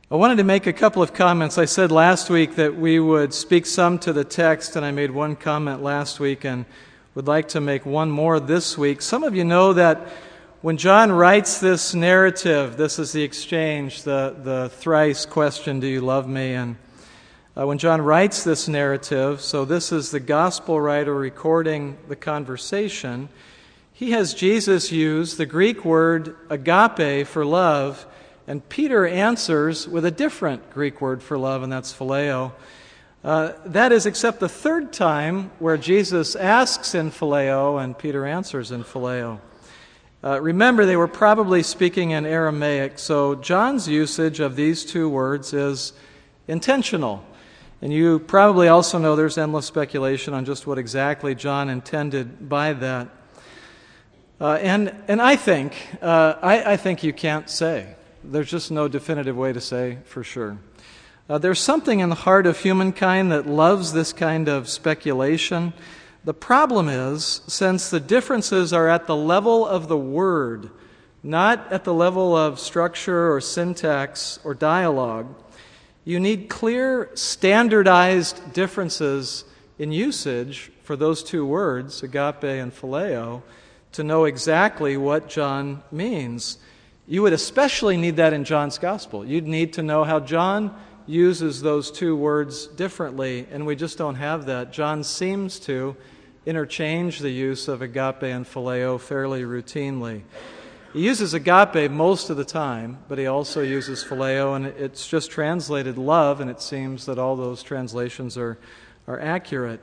I wanted to make a couple of comments. I said last week that we would speak some to the text, and I made one comment last week and would like to make one more this week. Some of you know that when John writes this narrative, this is the exchange, the thrice question, do you love me? And when John writes this narrative, so this is the gospel writer recording the conversation, he has Jesus use the Greek word agape for love, and Peter answers with a different Greek word for love, and that's phileo. That is, except the third time where Jesus asks in phileo and Peter answers in phileo. Remember, they were probably speaking in Aramaic, so John's usage of these two words is intentional. And you probably also know there's endless speculation on just what exactly John intended by that. And I think you can't say. There's just no definitive way to say for sure. There's something in the heart of humankind that loves this kind of speculation. The problem is, since the differences are at the level of the word, not at the level of structure or syntax or dialogue, you need clear, standardized differences in usage for those two words, agape and phileo, to know exactly what John means. You would especially need that in John's gospel. You'd need to know how John uses those two words differently, and we just don't have that. John seems to interchange the use of agape and phileo fairly routinely. He uses agape most of the time, but he also uses phileo, and it's just translated love, and it seems that all those translations are accurate.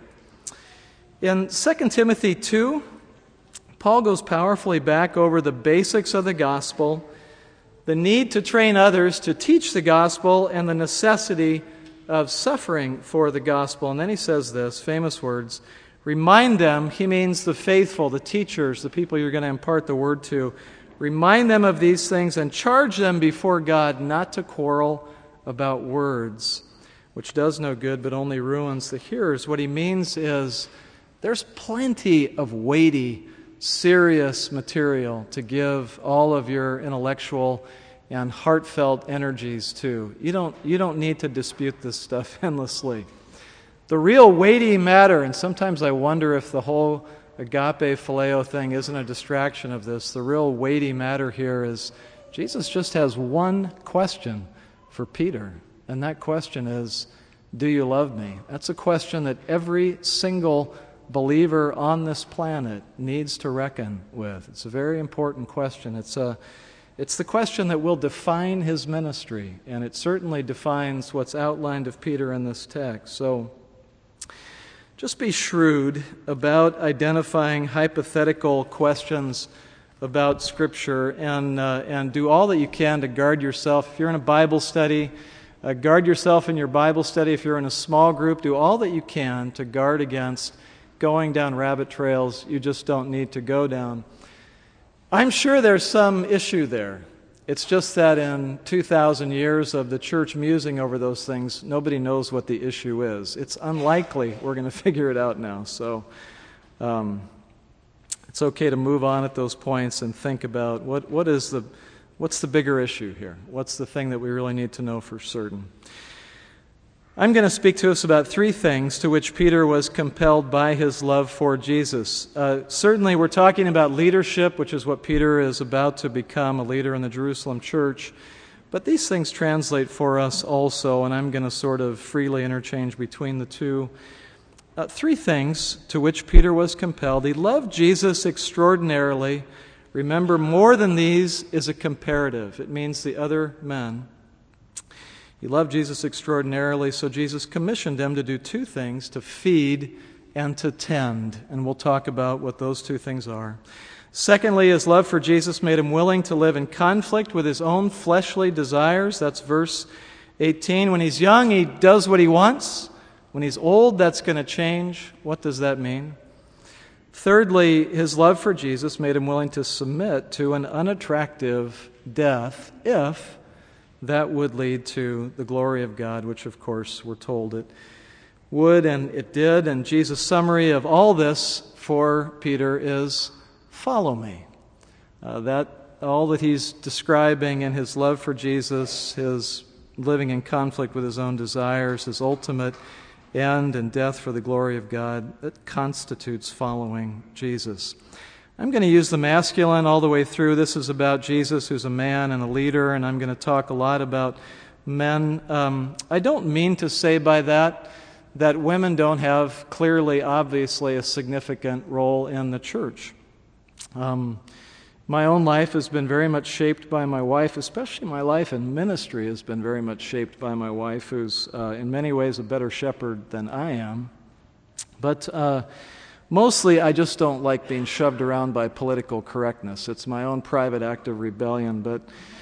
In 2 Timothy 2, Paul goes powerfully back over the basics of the gospel, the need to train others to teach the gospel, and the necessity of suffering for the gospel. And then he says this, famous words, remind them, he means the faithful, the teachers, the people you're going to impart the word to, remind them of these things and charge them before God not to quarrel about words, which does no good but only ruins the hearers. What he means is there's plenty of weighty, serious material to give all of your intellectual and heartfelt energies to. You don't need to dispute this stuff endlessly. The real weighty matter, and sometimes I wonder if the whole agape phileo thing isn't a distraction of this. The real weighty matter here is Jesus just has one question for Peter, and that question is, do you love me? That's a question that every single believer on this planet needs to reckon with. It's a very important question. It's the question that will define his ministry, and it certainly defines what's outlined of Peter in this text. So just be shrewd about identifying hypothetical questions about Scripture, and do all that you can to guard yourself. If you're in a Bible study, guard yourself in your Bible study. If you're in a small group, do all that you can to guard against going down rabbit trails you just don't need to go down. I'm sure there's some issue there. It's just that in 2,000 years of the church musing over those things, nobody knows what the issue is. It's unlikely we're going to figure it out now. So it's okay to move on at those points and think about what's the bigger issue here? What's the thing that we really need to know for certain? I'm going to speak to us about three things to which Peter was compelled by his love for Jesus. Certainly we're talking about leadership, which is what Peter is about to become, a leader in the Jerusalem church. But these things translate for us also, and I'm going to sort of freely interchange between the two. Three things to which Peter was compelled. He loved Jesus extraordinarily. Remember, more than these is a comparative. It means the other men. He loved Jesus extraordinarily, so Jesus commissioned him to do two things, to feed and to tend. And we'll talk about what those two things are. Secondly, his love for Jesus made him willing to live in conflict with his own fleshly desires. That's verse 18. When he's young, he does what he wants. When he's old, that's going to change. What does that mean? Thirdly, his love for Jesus made him willing to submit to an unattractive death if that would lead to the glory of God, which of course we're told it would, and it did. And Jesus' summary of all this for Peter is, follow me. That all that he's describing in his love for Jesus, his living in conflict with his own desires, his ultimate end and death for the glory of God, that constitutes following Jesus. I'm going to use the masculine all the way through. This is about Jesus, who's a man and a leader, and I'm going to talk a lot about men. I don't mean to say by that women don't have clearly, obviously, a significant role in the church. My own life has been very much shaped by my wife, especially my life in ministry has been very much shaped by my wife, who's in many ways a better shepherd than I am. But mostly I just don't like being shoved around by political correctness. It's my own private act of rebellion. But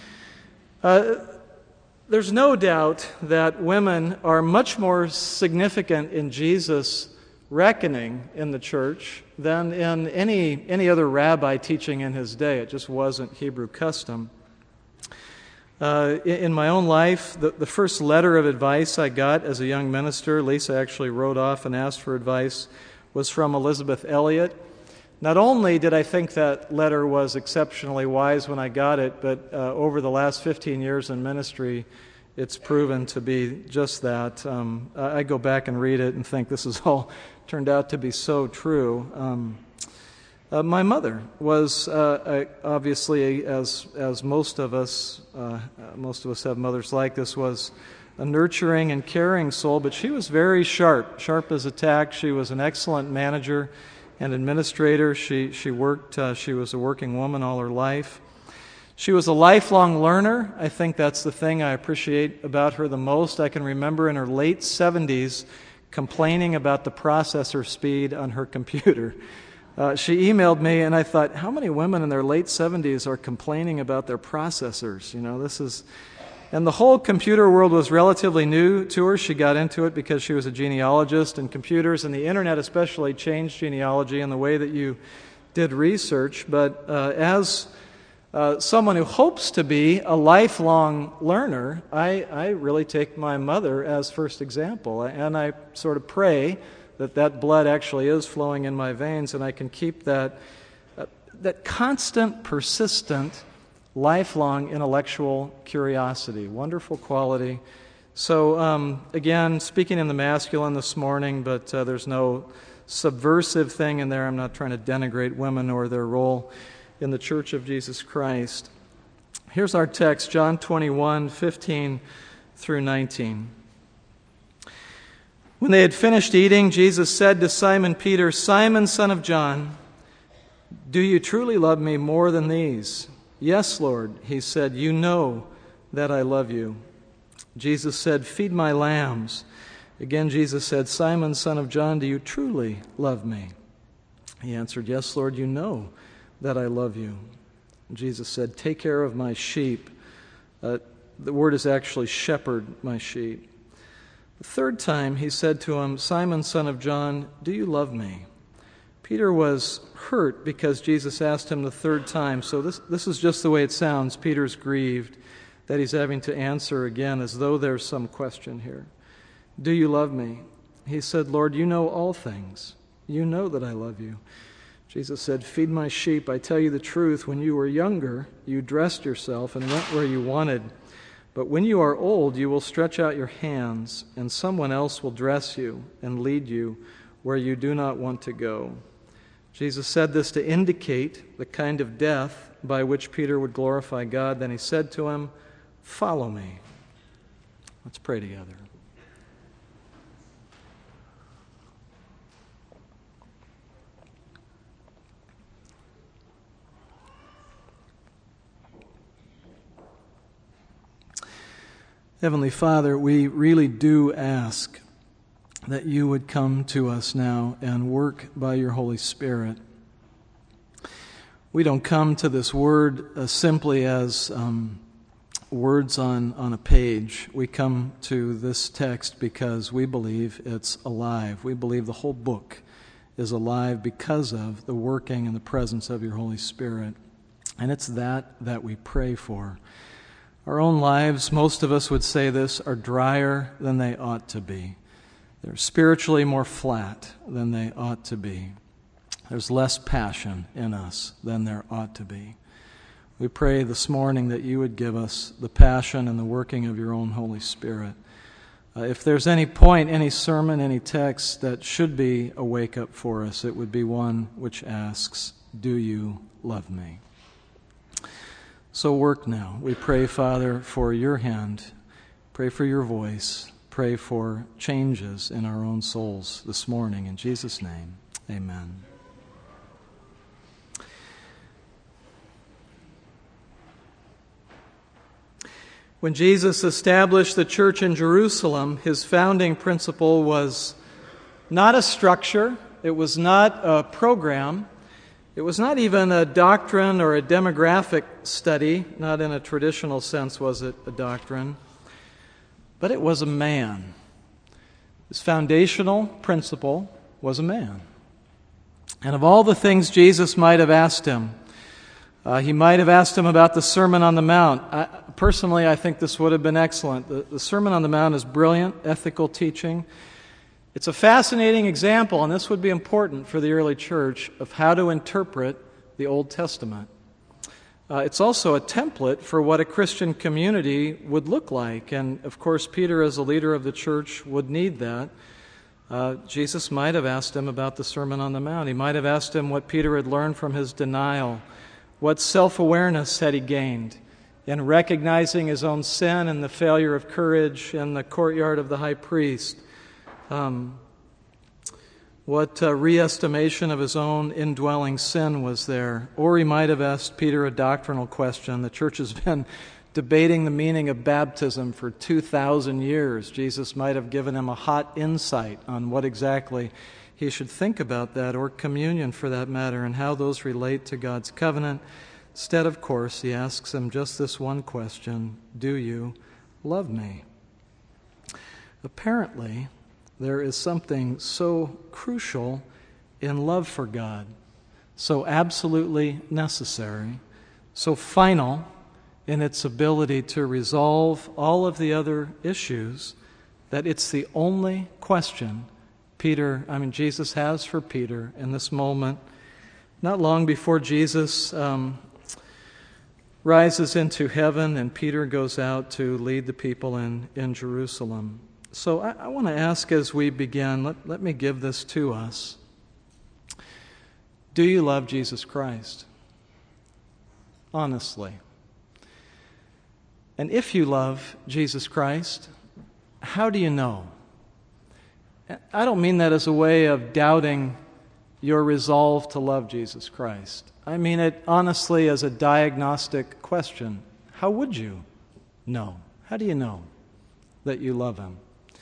there's no doubt that women are much more significant in Jesus' reckoning in the church than in any other rabbi teaching in his day. It just wasn't Hebrew custom. In my own life, the first letter of advice I got as a young minister, Lisa actually wrote off and asked for advice, was from Elisabeth Elliot. Not only did I think that letter was exceptionally wise when I got it, but over the last 15 years in ministry, it's proven to be just that. I go back and read it and think this has all turned out to be so true. My mother was obviously, as most of us have mothers like this, was a nurturing and caring soul, but she was very sharp as a tack. She was an excellent manager and administrator. She worked. She was a working woman all her life. She was a lifelong learner. I think that's the thing I appreciate about her the most. I can remember in her late 70s complaining about the processor speed on her computer. She emailed me, and I thought, how many women in their late 70s are complaining about their processors? And the whole computer world was relatively new to her. She got into it because she was a genealogist, and computers and the internet especially changed genealogy and the way that you did research. But as someone who hopes to be a lifelong learner, I really take my mother as first example. And I sort of pray that blood actually is flowing in my veins, and I can keep that constant, persistent, lifelong intellectual curiosity. Wonderful quality. So, again, speaking in the masculine this morning, but there's no subversive thing in there. I'm not trying to denigrate women or their role in the Church of Jesus Christ. Here's our text, John 21:15 through 19. When they had finished eating, Jesus said to Simon Peter, "Simon, son of John, do you truly love me more than these?" "Yes, Lord," he said, "you know that I love you." Jesus said, "Feed my lambs." Again, Jesus said, "Simon, son of John, do you truly love me?" He answered, "Yes, Lord, you know that I love you." Jesus said, "Take care of my sheep." The word is actually shepherd my sheep. The third time he said to him, "Simon, son of John, do you love me?" Peter was hurt because Jesus asked him the third time. So this is just the way it sounds. Peter's grieved that he's having to answer again as though there's some question here. "Do you love me?" He said, "Lord, you know all things. You know that I love you." Jesus said, "Feed my sheep. I tell you the truth. When you were younger, you dressed yourself and went where you wanted. But when you are old, you will stretch out your hands, and someone else will dress you and lead you where you do not want to go." Jesus said this to indicate the kind of death by which Peter would glorify God. Then he said to him, "Follow me." Let's pray together. Heavenly Father, we really do ask that you would come to us now and work by your Holy Spirit. We don't come to this word simply as words on a page. We come to this text because we believe it's alive. We believe the whole book is alive because of the working and the presence of your Holy Spirit. And it's that we pray for. Our own lives, most of us would say this, are drier than they ought to be. They're spiritually more flat than they ought to be. There's less passion in us than there ought to be. We pray this morning that you would give us the passion and the working of your own Holy Spirit. If there's any point, any sermon, any text that should be a wake-up for us, it would be one which asks, do you love me? So work now. We pray, Father, for your hand. Pray for your voice. Pray for changes in our own souls this morning. In Jesus' name, amen. When Jesus established the church in Jerusalem, his founding principle was not a structure, it was not a program, it was not even a doctrine or a demographic study, not in a traditional sense was it a doctrine, but it was a man. His foundational principle was a man. And of all the things Jesus might have asked him, he might have asked him about the Sermon on the Mount. Personally, I think this would have been excellent. The Sermon on the Mount is brilliant ethical teaching. It's a fascinating example, and this would be important for the early church, of how to interpret the Old Testament. It's also a template for what a Christian community would look like. And, of course, Peter, as a leader of the church, would need that. Jesus might have asked him about the Sermon on the Mount. He might have asked him what Peter had learned from his denial. What self-awareness had he gained in recognizing his own sin and the failure of courage in the courtyard of the high priest? What re-estimation of his own indwelling sin was there? Or he might have asked Peter a doctrinal question. The church has been debating the meaning of baptism for 2,000 years. Jesus might have given him a hot insight on what exactly he should think about that, or communion for that matter, and how those relate to God's covenant. Instead, of course, he asks him just this one question: do you love me? Apparently, there is something so crucial in love for God, so absolutely necessary, so final in its ability to resolve all of the other issues, that it's the only question Jesus has for Peter in this moment. Not long before Jesus rises into heaven and Peter goes out to lead the people in Jerusalem. So I want to ask as we begin, let me give this to us. Do you love Jesus Christ? Honestly. And if you love Jesus Christ, how do you know? I don't mean that as a way of doubting your resolve to love Jesus Christ. I mean it honestly as a diagnostic question. How would you know? How do you know that you love Him?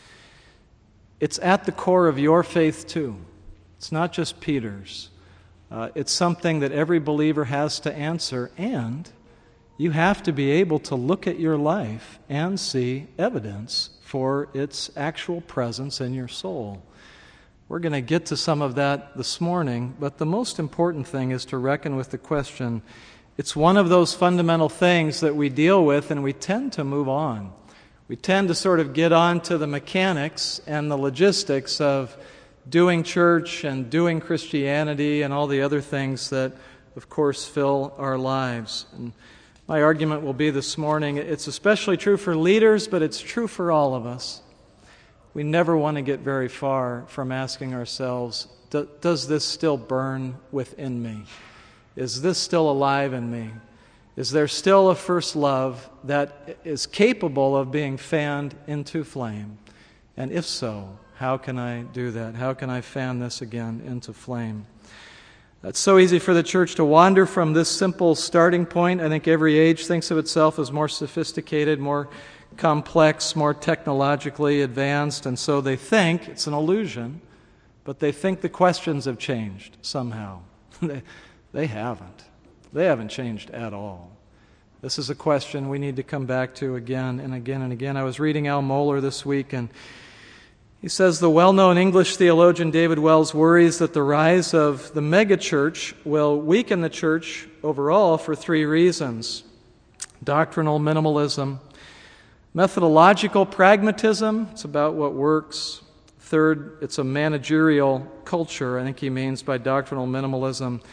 It's at the core of your faith too. It's not just Peter's. It's something that every believer has to answer, and you have to be able to look at your life and see evidence for its actual presence in your soul. We're going to get to some of that this morning, but the most important thing is to reckon with the question. It's one of those fundamental things that we deal with, and we tend to move on. We tend to sort of get on to the mechanics and the logistics of doing church and doing Christianity and all the other things that, of course, fill our lives. And my argument will be this morning, it's especially true for leaders, but it's true for all of us. We never want to get very far from asking ourselves, does this still burn within me? Is this still alive in me? Is there still a first love that is capable of being fanned into flame? And if so, how can I do that? How can I fan this again into flame? It's so easy for the church to wander from this simple starting point. I think every age thinks of itself as more sophisticated, more complex, more technologically advanced, and so they think, it's an illusion, but they think the questions have changed somehow. They haven't. They haven't changed at all. This is a question we need to come back to again and again and again. I was reading Al Mohler this week, and he says the well-known English theologian David Wells worries that the rise of the megachurch will weaken the church overall for three reasons: doctrinal minimalism, methodological pragmatism, it's about what works. Third, it's a managerial culture. I think he means by doctrinal minimalism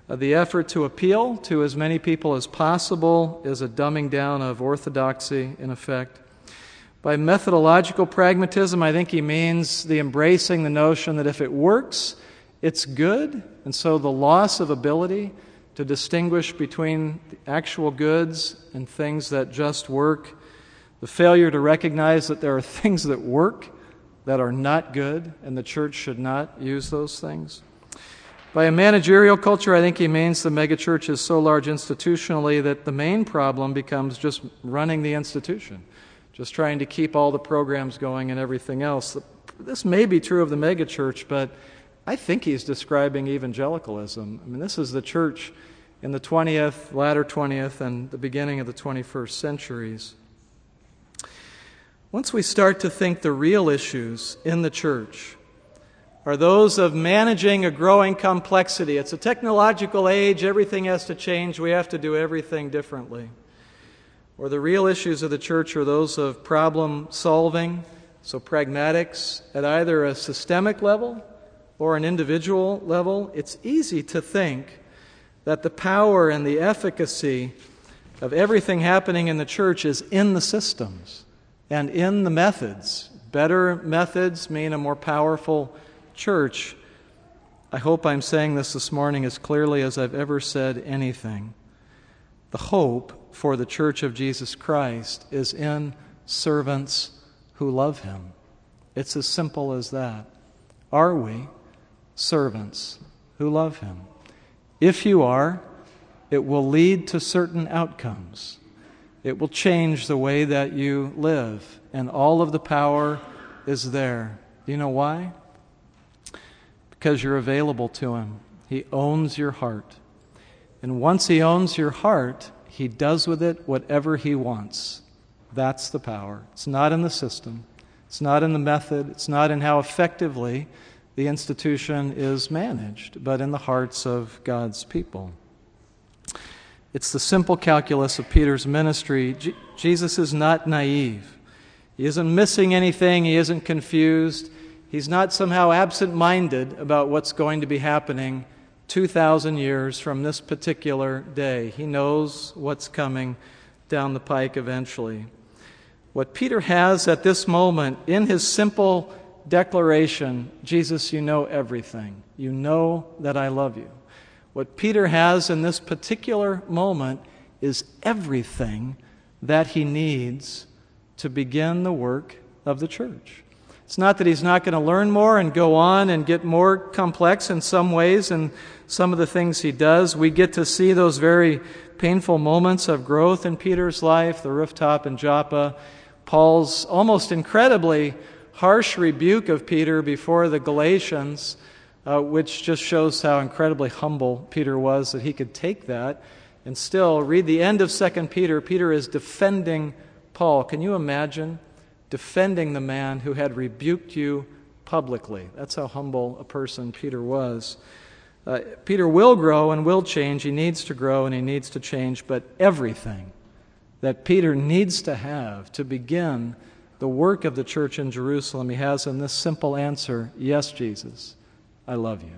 The effort to appeal to as many people as possible is a dumbing down of orthodoxy, in effect. By methodological pragmatism, I think he means the embracing the notion that if it works, it's good, and so the loss of ability to distinguish between the actual goods and things that just work, the failure to recognize that there are things that work that are not good, and the church should not use those things. By a managerial culture, I think he means the megachurch is so large institutionally that the main problem becomes just running the institution, just trying to keep all the programs going and everything else. This may be true of the megachurch, but I think he's describing evangelicalism. I mean, this is the church in the 20th, latter 20th, and the beginning of the 21st centuries. Once we start to think the real issues in the church are those of managing a growing complexity. It's a technological age, everything has to change, we have to do everything differently. Or the real issues of the church are those of problem solving, so pragmatics at either a systemic level or an individual level. It's easy to think that the power and the efficacy of everything happening in the church is in the systems and in the methods. Better methods mean a more powerful church. I hope I'm saying this morning as clearly as I've ever said anything. The hope for the Church of Jesus Christ is in servants who love Him. It's as simple as that. Are we servants who love Him? If you are, it will lead to certain outcomes. It will change the way that you live, and all of the power is there. Do you know why? Because you're available to Him. He owns your heart. And once He owns your heart, He does with it whatever He wants. That's the power. It's not in the system. It's not in the method. It's not in how effectively the institution is managed, but in the hearts of God's people. It's the simple calculus of Peter's ministry. Jesus is not naive. He isn't missing anything. He isn't confused. He's not somehow absent-minded about what's going to be happening 2,000 years from this particular day. He knows what's coming down the pike eventually. What Peter has at this moment in his simple declaration, Jesus, you know everything. You know that I love you. What Peter has in this particular moment is everything that he needs to begin the work of the church. It's not that he's not going to learn more and go on and get more complex in some ways and some of the things he does. We get to see those very painful moments of growth in Peter's life, the rooftop in Joppa, Paul's almost incredibly harsh rebuke of Peter before the Galatians, which just shows how incredibly humble Peter was, that he could take that and still read the end of 2 Peter. Peter is defending Paul. Can you imagine defending the man who had rebuked you publicly? That's how humble a person Peter was. Peter will grow and will change. He needs to grow and he needs to change, but everything that Peter needs to have to begin the work of the church in Jerusalem, he has in this simple answer, yes, Jesus, I love you.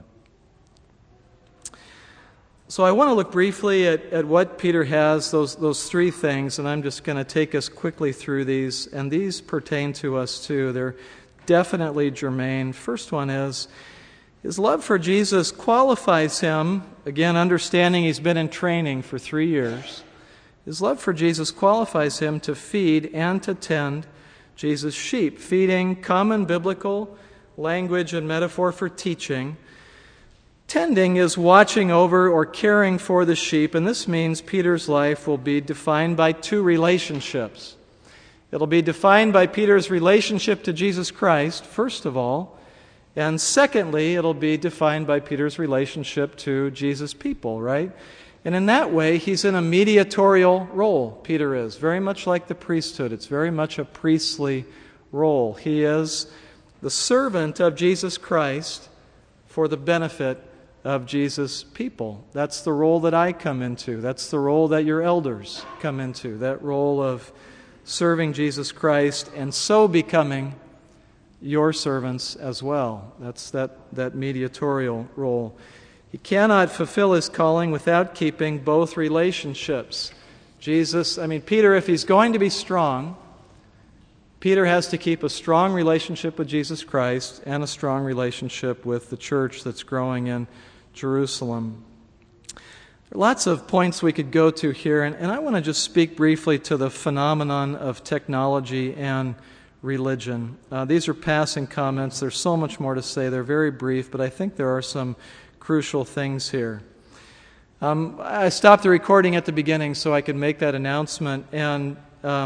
So I want to look briefly at what Peter has, those three things, and I'm just going to take us quickly through these, and these pertain to us too. They're definitely germane. First one is, his love for Jesus qualifies him, again, understanding he's been in training for 3 years. His love for Jesus qualifies him to feed and to tend Jesus' sheep. Feeding, common biblical language and metaphor for teaching. Tending is watching over or caring for the sheep, and this means Peter's life will be defined by two relationships. It'll be defined by Peter's relationship to Jesus Christ, first of all, and secondly, it'll be defined by Peter's relationship to Jesus' people, right? And in that way, he's in a mediatorial role, Peter is, very much like the priesthood. It's very much a priestly role. He is the servant of Jesus Christ for the benefit of Jesus' people. That's the role that I come into. That's the role that your elders come into, that role of serving Jesus Christ and so becoming your servants as well. That's that mediatorial role. He cannot fulfill his calling without keeping both relationships. Peter, if he's going to be strong, Peter has to keep a strong relationship with Jesus Christ and a strong relationship with the church that's growing in Jerusalem. There are lots of points we could go to here, and I want to just speak briefly to the phenomenon of technology and religion. These are passing comments. There's so much more to say. They're very brief, but I think there are some crucial things here. I stopped the recording at the beginning so I could make that announcement, and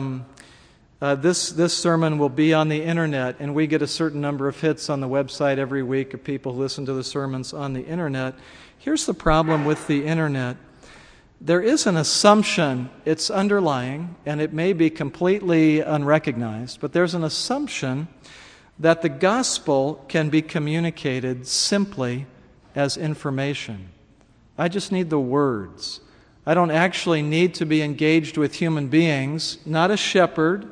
this sermon will be on the internet, and we get a certain number of hits on the website every week of people who listen to the sermons on the internet. Here's the problem with the internet. There is an assumption, it's underlying, and it may be completely unrecognized, but there's an assumption that the gospel can be communicated simply as information. I just need the words. I don't actually need to be engaged with human beings, not a shepherd,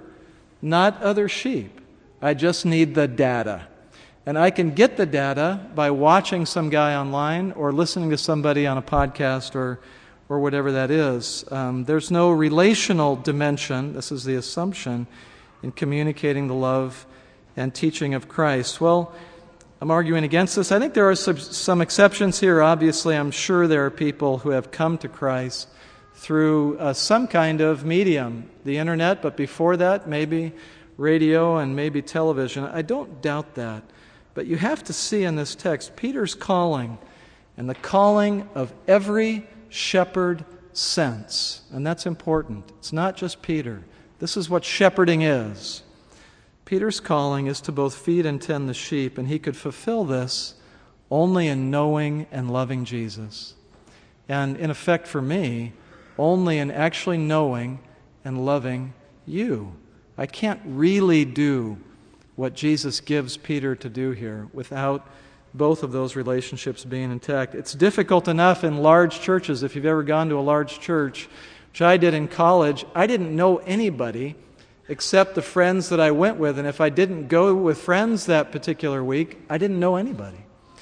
not other sheep. I just need the data. And I can get the data by watching some guy online or listening to somebody on a podcast or whatever that is. There's no relational dimension, this is the assumption, in communicating the love and teaching of Christ. Well, I'm arguing against this. I think there are some exceptions here. Obviously, I'm sure there are people who have come to Christ through some kind of medium, the internet, but before that, maybe radio and maybe television. I don't doubt that. But you have to see in this text Peter's calling and the calling of every shepherd sense. And that's important. It's not just Peter. This is what shepherding is. Peter's calling is to both feed and tend the sheep, and he could fulfill this only in knowing and loving Jesus. And in effect for me, only in actually knowing and loving you. I can't really do what Jesus gives Peter to do here without both of those relationships being intact. It's difficult enough in large churches. If you've ever gone to a large church, which I did in college, I didn't know anybody except the friends that I went with. And if I didn't go with friends that particular week, I didn't know anybody.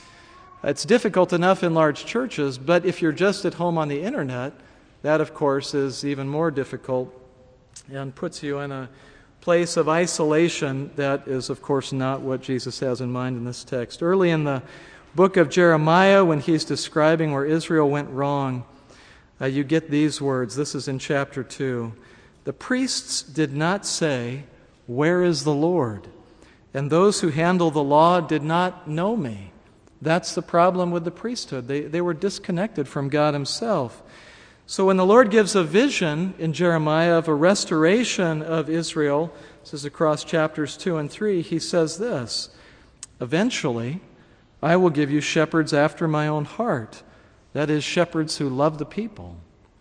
It's difficult enough in large churches, but if you're just at home on the internet, that, of course, is even more difficult and puts you in a place of isolation that is, of course, not what Jesus has in mind in this text. Early in the book of Jeremiah, when he's describing where Israel went wrong, you get these words. This is in chapter 2. The priests did not say, "Where is the Lord?" And those who handle the law did not know me. That's the problem with the priesthood. They were disconnected from God himself. So when the Lord gives a vision in Jeremiah of a restoration of Israel, this is across chapters 2 and 3, he says this, "Eventually, I will give you shepherds after my own heart." That is, shepherds who love the people,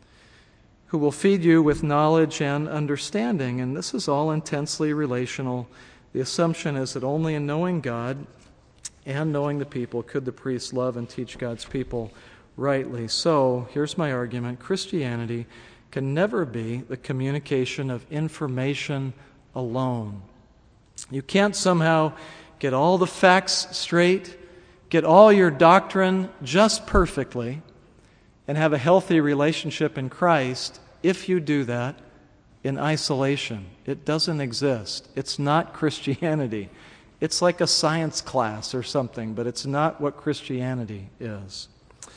who will feed you with knowledge and understanding. And this is all intensely relational. The assumption is that only in knowing God and knowing the people could the priests love and teach God's people rightly. So, here's my argument. Christianity can never be the communication of information alone. You can't somehow get all the facts straight, get all your doctrine just perfectly, and have a healthy relationship in Christ if you do that in isolation. It doesn't exist. It's not Christianity. It's like a science class or something, but it's not what Christianity is.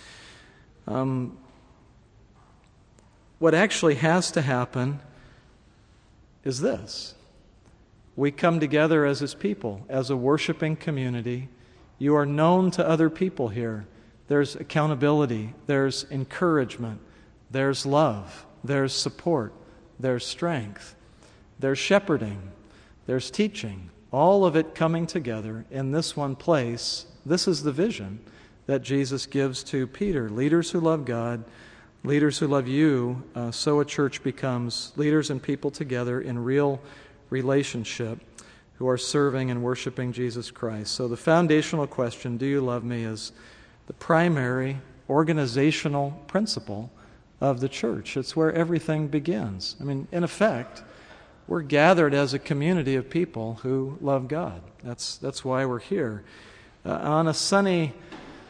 What actually has to happen is this. We come together as His people, as a worshiping community. You are known to other people here. There's accountability, there's encouragement, there's love, there's support, there's strength, there's shepherding, there's teaching. All of it coming together in this one place. This is the vision that Jesus gives to Peter. Leaders who love God, leaders who love you, so a church becomes leaders and people together in real relationship who are serving and worshiping Jesus Christ. So the foundational question, do you love me, is the primary organizational principle of the church. It's where everything begins. I mean, in effect, we're gathered as a community of people who love God. That's why we're here. On a sunny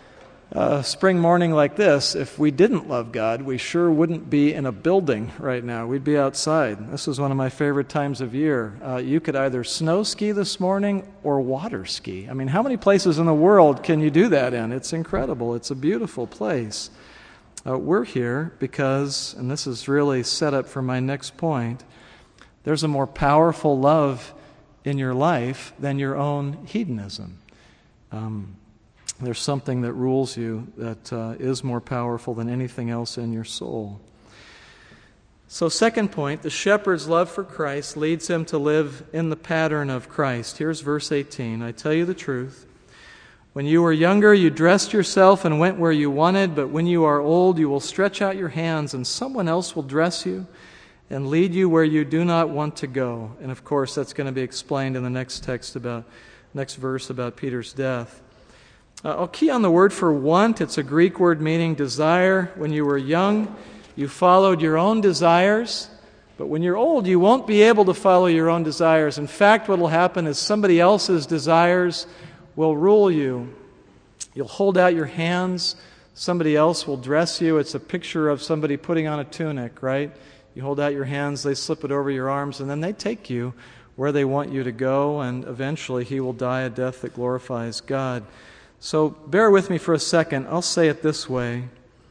spring morning like this, if we didn't love God, we sure wouldn't be in a building right now. We'd be outside. This is one of my favorite times of year. You could either snow ski this morning or water ski. I mean, how many places in the world can you do that in? It's incredible. It's a beautiful place. We're here because, and this is really set up for my next point, there's a more powerful love in your life than your own hedonism. There's something that rules you that is more powerful than anything else in your soul. So, second point, the shepherd's love for Christ leads him to live in the pattern of Christ. Here's verse 18. I tell you the truth. When you were younger, you dressed yourself and went where you wanted, but when you are old, you will stretch out your hands and someone else will dress you and lead you where you do not want to go. And of course, that's going to be explained in the next verse about Peter's death. I'll key on the word for want. It's a Greek word meaning desire. When you were young, you followed your own desires. But when you're old, you won't be able to follow your own desires. In fact, what will happen is somebody else's desires will rule you. You'll hold out your hands. Somebody else will dress you. It's a picture of somebody putting on a tunic, right? You hold out your hands, they slip it over your arms, and then they take you where they want you to go, and eventually he will die a death that glorifies God. So bear with me for a second. I'll say it this way.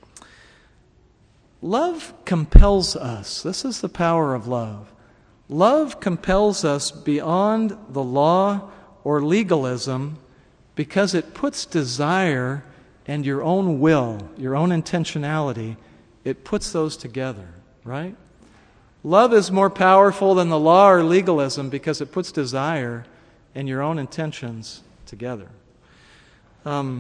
Love compels us. This is the power of love. Love compels us beyond the law or legalism because it puts desire and your own will, your own intentionality, it puts those together, right? Love is more powerful than the law or legalism because it puts desire and your own intentions together. The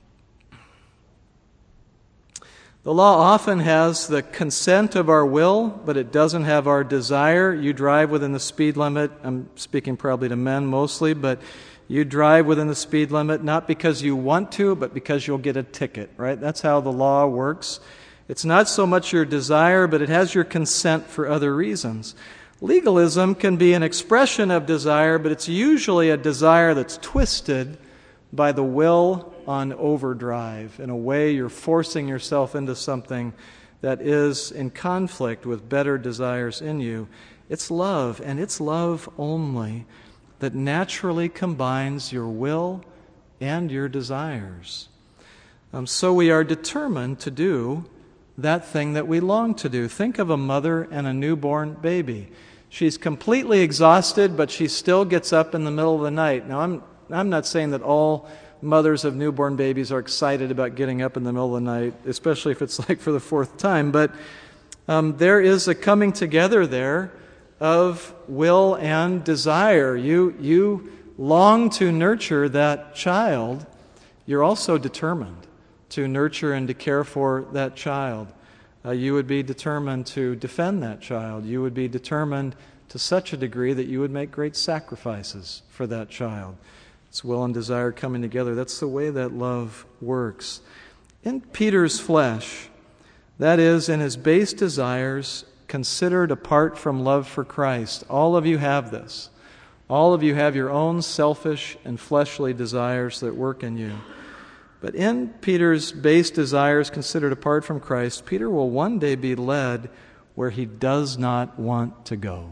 law often has the consent of our will, but it doesn't have our desire. You drive within the speed limit. I'm speaking probably to men mostly, but you drive within the speed limit not because you want to, but because you'll get a ticket, right? That's how the law works. It's not so much your desire, but it has your consent for other reasons. Legalism can be an expression of desire, but it's usually a desire that's twisted by the will on overdrive. In a way, you're forcing yourself into something that is in conflict with better desires in you. It's love, and it's love only, that naturally combines your will and your desires. So we are determined to do that thing that we long to do. Think of a mother and a newborn baby. She's completely exhausted, but she still gets up in the middle of the night. Now, I'm not saying that all mothers of newborn babies are excited about getting up in the middle of the night, especially if it's like for the fourth time, but there is a coming together there of will and desire. You long to nurture that child. You're also determined to nurture and to care for that child. You would be determined to defend that child. You would be determined to such a degree that you would make great sacrifices for that child. It's will and desire coming together. That's the way that love works. In Peter's flesh, that is, in his base desires, considered apart from love for Christ. All of you have this. All of you have your own selfish and fleshly desires that work in you. But in Peter's base desires considered apart from Christ, Peter will one day be led where he does not want to go.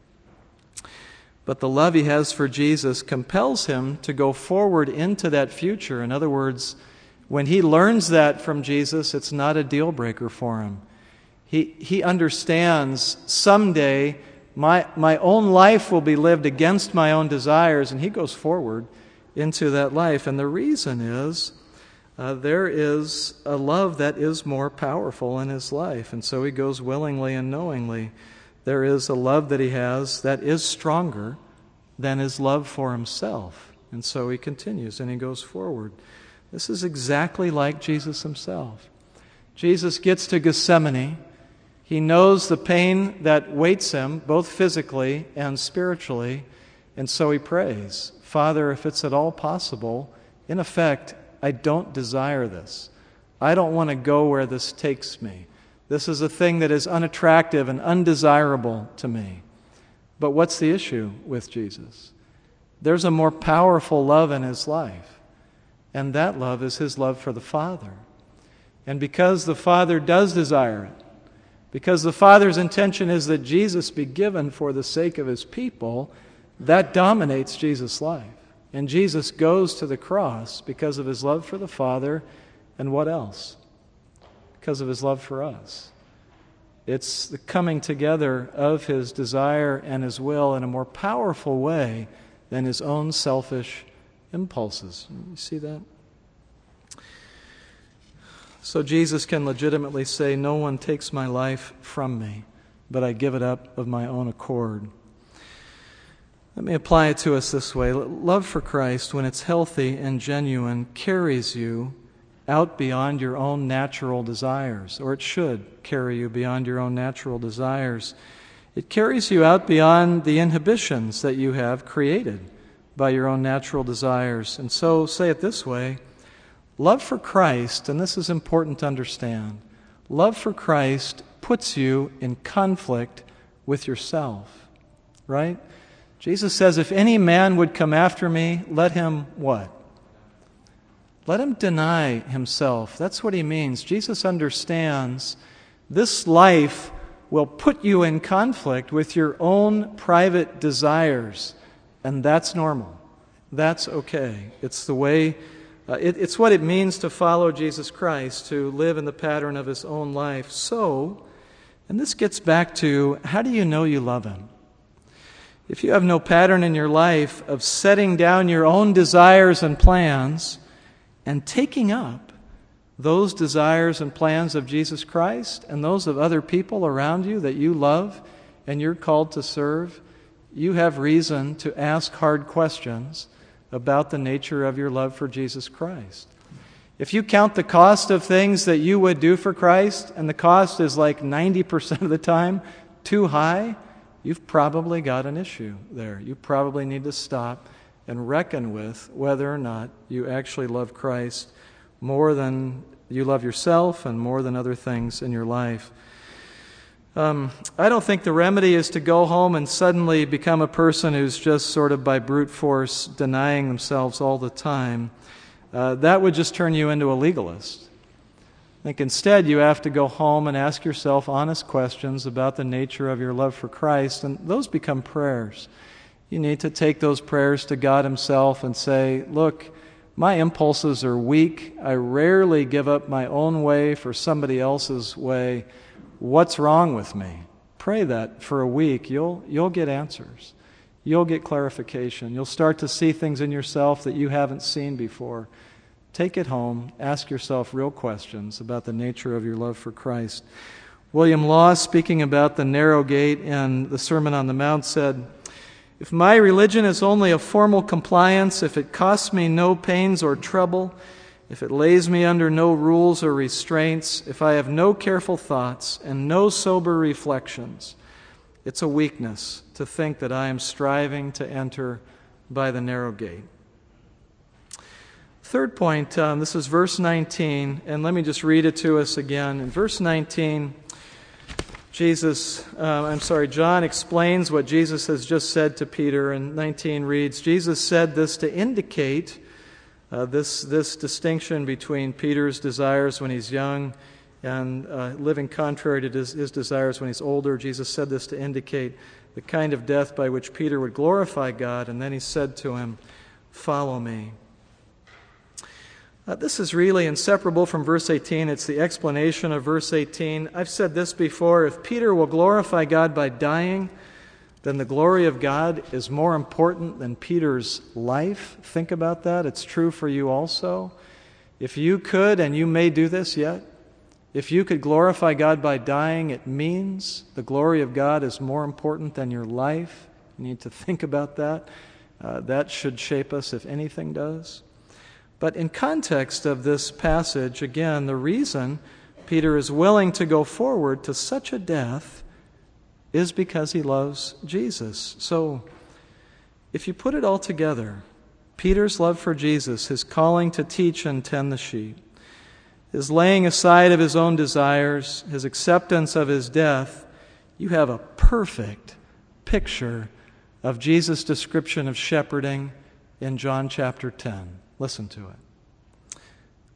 But the love he has for Jesus compels him to go forward into that future. In other words, when he learns that from Jesus, it's not a deal breaker for him. He understands someday my own life will be lived against my own desires, and he goes forward into that life. And the reason is there is a love that is more powerful in his life, and so he goes willingly and knowingly. There is a love that he has that is stronger than his love for himself, and so he continues and he goes forward. This is exactly like Jesus himself. Jesus gets to Gethsemane. He knows the pain that waits him, both physically and spiritually, and so he prays, Father, if it's at all possible, in effect, I don't desire this. I don't want to go where this takes me. This is a thing that is unattractive and undesirable to me. But what's the issue with Jesus? There's a more powerful love in his life. and that love is his love for the Father. And because the Father does desire it, because the Father's intention is that Jesus be given for the sake of his people, that dominates Jesus' life. And Jesus goes to the cross because of his love for the Father, and what else? Because of his love for us. It's the coming together of his desire and his will in a more powerful way than his own selfish impulses. You see that? So Jesus can legitimately say, "No one takes my life from me, but I give it up of my own accord." Let me apply it to us this way. Love for Christ, when it's healthy and genuine, carries you out beyond your own natural desires, or it should carry you beyond your own natural desires. It carries you out beyond the inhibitions that you have created by your own natural desires. And so, say it this way, love for Christ, and this is important to understand, love for Christ puts you in conflict with yourself, right? Jesus says, if any man would come after me, let him what? Let him deny himself. That's what he means. Jesus understands this life will put you in conflict with your own private desires, and that's normal. That's okay. It's the way, it's what it means to follow Jesus Christ, to live in the pattern of his own life. So, and this gets back to, how do you know you love him? If you have no pattern in your life of setting down your own desires and plans and taking up those desires and plans of Jesus Christ and those of other people around you that you love and you're called to serve, you have reason to ask hard questions about the nature of your love for Jesus Christ. If you count the cost of things that you would do for Christ, and the cost is like 90% of the time too high, you've probably got an issue there. You probably need to stop and reckon with whether or not you actually love Christ more than you love yourself and more than other things in your life. I don't think the remedy is to go home and suddenly become a person who's just sort of by brute force denying themselves all the time. That would just turn you into a legalist. I think instead you have to go home and ask yourself honest questions about the nature of your love for Christ, and those become prayers. You need to take those prayers to God himself and say, look, my impulses are weak. I rarely give up my own way for somebody else's way. What's wrong with me? Pray that for a week. You'll get answers. You'll get clarification. You'll start to see things in yourself that you haven't seen before. Take it home. Ask yourself real questions about the nature of your love for Christ. William Law, speaking about the narrow gate in the Sermon on the Mount, said, "If my religion is only a formal compliance, if it costs me no pains or trouble, if it lays me under no rules or restraints, if I have no careful thoughts and no sober reflections, it's a weakness to think that I am striving to enter by the narrow gate." Third point, this is verse 19, and let me just read it to us again. In verse 19, John explains what Jesus has just said to Peter, and 19 reads, Jesus said this to indicate this distinction between Peter's desires when he's young and living contrary to his desires when he's older. Jesus said this to indicate the kind of death by which Peter would glorify God, and then he said to him, "Follow me." This is really inseparable from verse 18. It's the explanation of verse 18. I've said this before. If Peter will glorify God by dying, then the glory of God is more important than Peter's life. Think about that. It's true for you also. If you could, and you may do this yet, if you could glorify God by dying, it means the glory of God is more important than your life. You need to think about that. That should shape us if anything does. But in context of this passage, again, the reason Peter is willing to go forward to such a death is because he loves Jesus. So, if you put it all together, Peter's love for Jesus, his calling to teach and tend the sheep, his laying aside of his own desires, his acceptance of his death, you have a perfect picture of Jesus' description of shepherding in John chapter 10. Listen to it.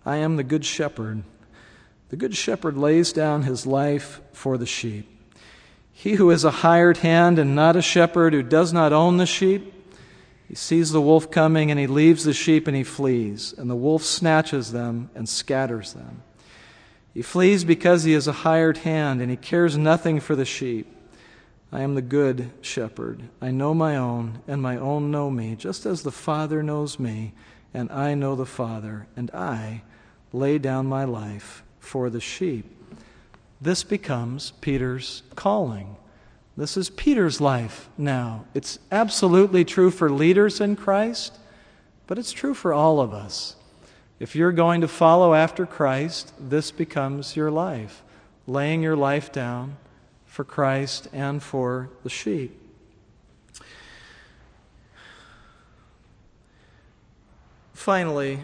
I am the good shepherd. The good shepherd lays down his life for the sheep. He who is a hired hand and not a shepherd, who does not own the sheep, he sees the wolf coming and he leaves the sheep and he flees, and the wolf snatches them and scatters them. He flees because he is a hired hand and he cares nothing for the sheep. I am the good shepherd. I know my own, and my own know me, just as the Father knows me, and I know the Father, and I lay down my life for the sheep. This becomes Peter's calling. This is Peter's life now. It's absolutely true for leaders in Christ, but it's true for all of us. If you're going to follow after Christ, this becomes your life, laying your life down for Christ and for the sheep. Finally,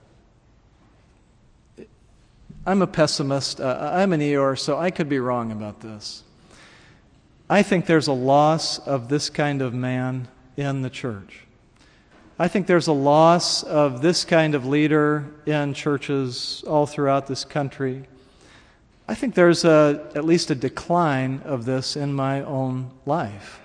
I'm a pessimist. I'm an Eeyore, so I could be wrong about this. I think there's a loss of this kind of man in the church. I think there's a loss of this kind of leader in churches all throughout this country. I think there's at least a decline of this in my own life.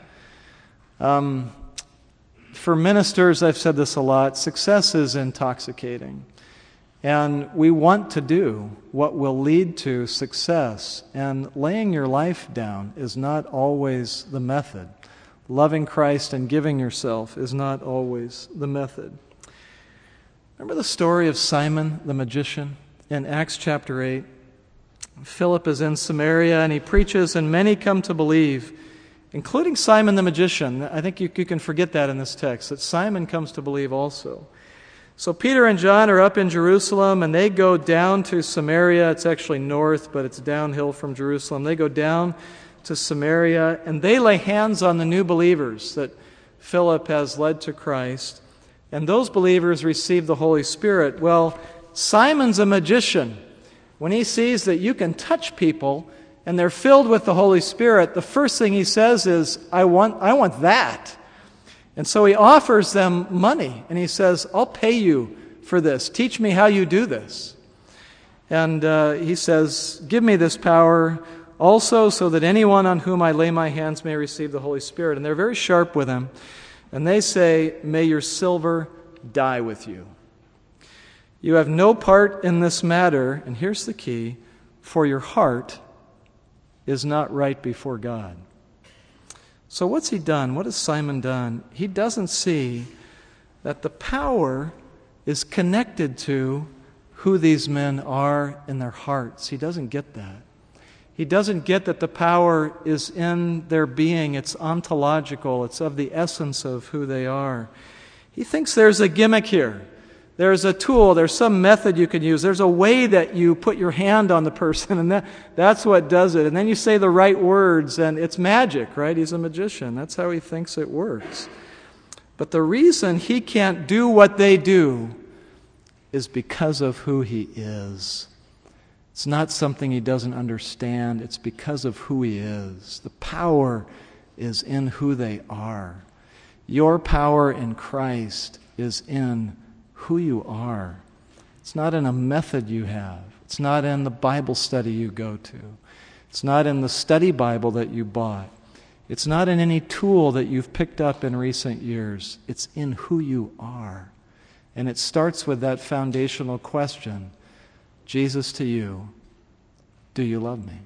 For ministers, I've said this a lot, success is intoxicating. And we want to do what will lead to success. And laying your life down is not always the method. Loving Christ and giving yourself is not always the method. Remember the story of Simon the magician in Acts chapter 8? Philip is in Samaria and he preaches and many come to believe, including Simon the magician. I think you can forget that in this text, that Simon comes to believe also. So Peter and John are up in Jerusalem and they go down to Samaria. It's actually north, but it's downhill from Jerusalem. They go down to Samaria and they lay hands on the new believers that Philip has led to Christ. And those believers receive the Holy Spirit. Well, Simon's a magician. When he sees that you can touch people and they're filled with the Holy Spirit, the first thing he says is, I want that. And so he offers them money, and he says, I'll pay you for this. Teach me how you do this. And he says, give me this power also so that anyone on whom I lay my hands may receive the Holy Spirit. And they're very sharp with him. And they say, may your silver die with you. You have no part in this matter, and here's the key, for your heart is not right before God. So what's he done? What has Simon done? He doesn't see that the power is connected to who these men are in their hearts. He doesn't get that. He doesn't get that the power is in their being. It's ontological. It's of the essence of who they are. He thinks there's a gimmick here. There's a tool, there's some method you can use. There's a way that you put your hand on the person, and that's what does it. And then you say the right words, and it's magic, right? He's a magician. That's how he thinks it works. But the reason he can't do what they do is because of who he is. It's not something he doesn't understand. It's because of who he is. The power is in who they are. Your power in Christ is in who you are. It's not in a method you have. It's not in the Bible study you go to. It's not in the study Bible that you bought. It's not in any tool that you've picked up in recent years. It's in who you are. And it starts with that foundational question, Jesus, to you, do you love me?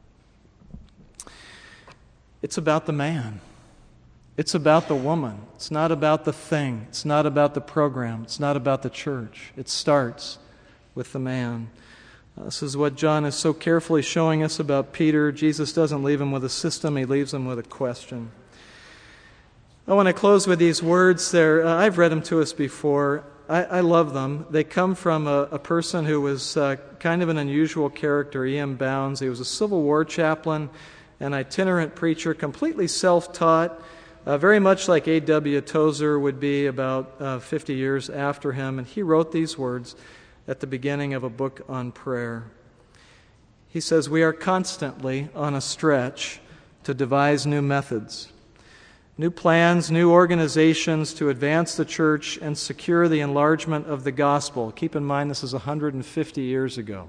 It's about the man. It's about the woman. It's not about the thing. It's not about the program. It's not about the church. It starts with the man. This is what John is so carefully showing us about Peter. Jesus doesn't leave him with a system. He leaves him with a question. I want to close with these words there. I've read them to us before. I love them. They come from a person who was kind of an unusual character, E.M. Bounds. He was a Civil War chaplain, an itinerant preacher, completely self-taught. Very much like A.W. Tozer would be about 50 years after him. And he wrote these words at the beginning of a book on prayer. He says, we are constantly on a stretch to devise new methods. new plans, new organizations to advance the church and secure the enlargement of the gospel. Keep in mind, this is 150 years ago.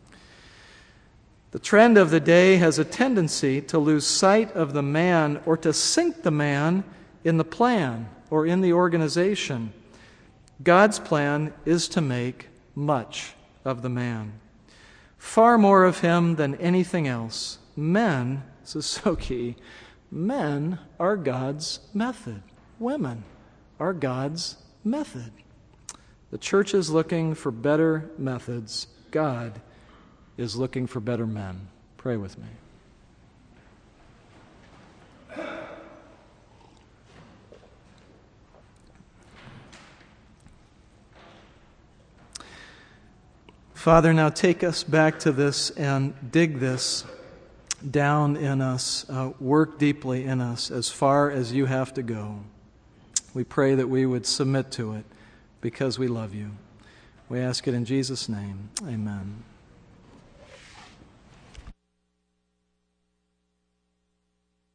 The trend of the day has a tendency to lose sight of the man or to sink the man in the plan or in the organization. God's plan is to make much of the man. Far more of him than anything else. Men, this is so key, men are God's method. Women are God's method. The church is looking for better methods. God is looking for better men. Pray with me. Father, now take us back to this and dig this down in us, work deeply in us as far as you have to go. We pray that we would submit to it because we love you. We ask it in Jesus' name. Amen.